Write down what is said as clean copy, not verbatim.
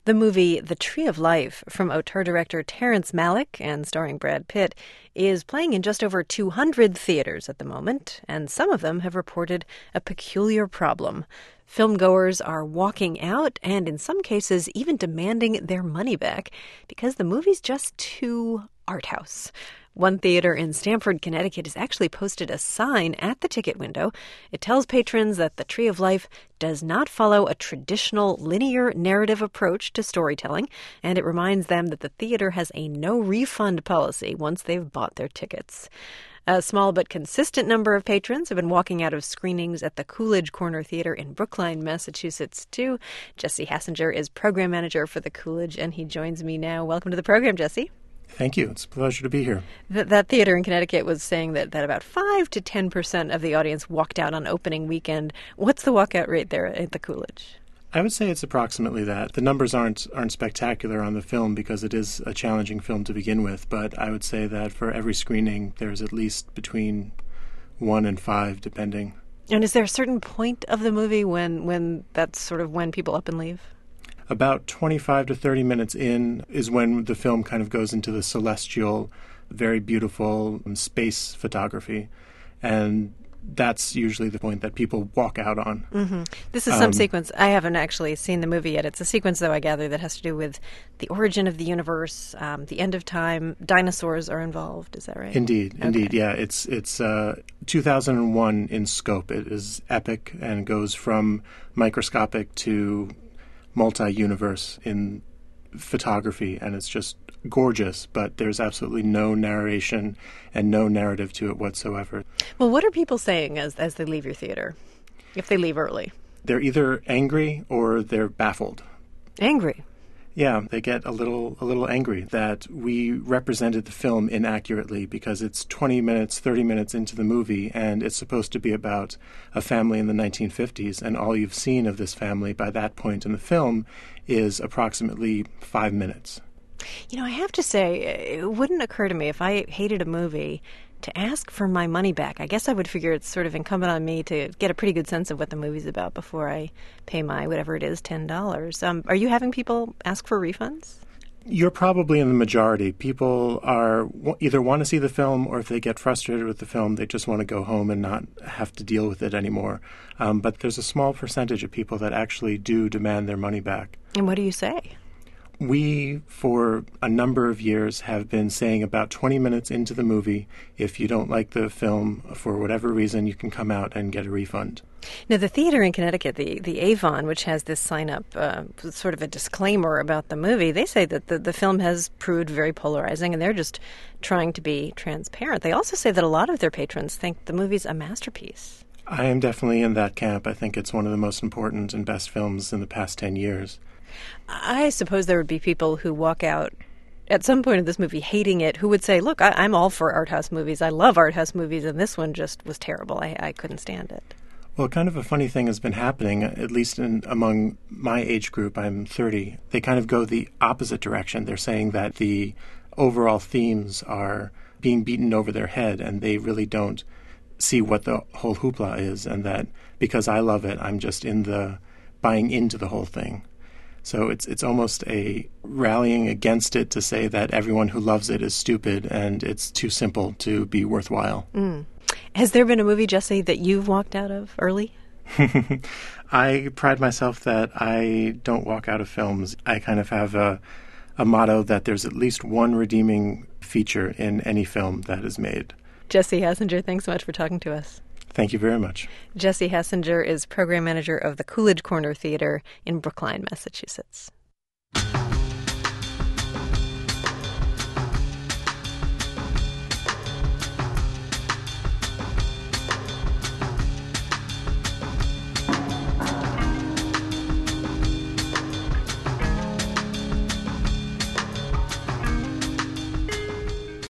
The movie The Tree of Life from auteur director Terrence Malick and starring Brad Pitt is playing in just over 200 theaters at the moment, and some of them have reported a peculiar problem. Filmgoers are walking out and in some cases even demanding their money back because the movie's just too art house. One theater in Stamford, Connecticut has actually posted a sign at the ticket window. It tells patrons that The Tree of Life does not follow a traditional linear narrative approach to storytelling, and it reminds them that the theater has a no-refund policy once they've bought their tickets. A small but consistent number of patrons have been walking out of screenings at the Coolidge Corner Theater in Brookline, Massachusetts, too. Jesse Hassinger is program manager for the Coolidge, and he joins me now. Welcome to the program, Jesse. Thank you. It's a pleasure to be here. That theater in Connecticut was saying that about 5 to 10% of the audience walked out on opening weekend. What's the walkout rate there at the Coolidge? I would say it's approximately that. The numbers aren't spectacular on the film because it is a challenging film to begin with, but I would say that for every screening there's at least between 1 and 5, depending. And is there a certain point of the movie when that's sort of when people up and leave? About 25 to 30 minutes in is when the film kind of goes into the celestial, very beautiful space photography. And that's usually the point that people walk out on. Mm-hmm. This is some sequence. I haven't actually seen the movie yet. It's a sequence, though, I gather, that has to do with the origin of the universe, the end of time. Dinosaurs are involved. Is that right? Indeed. Yeah. It's 2001 in scope. It is epic and goes from microscopic to multi-universe in photography, and it's just gorgeous, but there's absolutely no narration and no narrative to it whatsoever. Well, what are people saying as they leave your theater, if they leave early? They're either angry or they're baffled. Angry? Yeah, they get a little angry that we represented the film inaccurately because it's 20 minutes, 30 minutes into the movie, and it's supposed to be about a family in the 1950s, and all you've seen of this family by that point in the film is approximately 5 minutes. You know, I have to say, it wouldn't occur to me if I hated a movie to ask for my money back. I guess I would figure it's sort of incumbent on me to get a pretty good sense of what the movie's about before I pay my, whatever it is, $10. Are you having people ask for refunds? You're probably in the majority. People are either want to see the film, or if they get frustrated with the film, they just want to go home and not have to deal with it anymore. But there's a small percentage of people that actually do demand their money back. And what do you say? We, for a number of years, have been saying about 20 minutes into the movie, if you don't like the film for whatever reason, you can come out and get a refund. Now, the theater in Connecticut, the Avon, which has this sign-up, sort of a disclaimer about the movie, they say that the film has proved very polarizing, and they're just trying to be transparent. They also say that a lot of their patrons think the movie's a masterpiece. I am definitely in that camp. I think it's one of the most important and best films in the past 10 years. I suppose there would be people who walk out at some point in this movie hating it, who would say, look, I'm all for art house movies. I love art house movies, and this one just was terrible. I couldn't stand it. Well, kind of a funny thing has been happening, at least among my age group. I'm 30. They kind of go the opposite direction. They're saying that the overall themes are being beaten over their head, and they really don't see what the whole hoopla is, and that because I love it, I'm just buying into the whole thing. So it's almost a rallying against it to say that everyone who loves it is stupid and it's too simple to be worthwhile. Mm. Has there been a movie, Jesse, that you've walked out of early? I pride myself that I don't walk out of films. I kind of have a motto that there's at least one redeeming feature in any film that is made. Jesse Hassinger, thanks so much for talking to us. Thank you very much. Jesse Hassinger is program manager of the Coolidge Corner Theater in Brookline, Massachusetts.